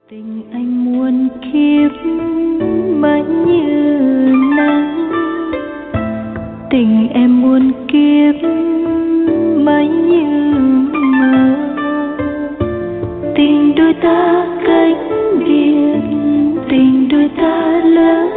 Tình anh muôn kiếp mãi như nắng, tình em muôn kiếp mãi như mơ. Tình đôi ta cách biệt, tình đôi ta lỡ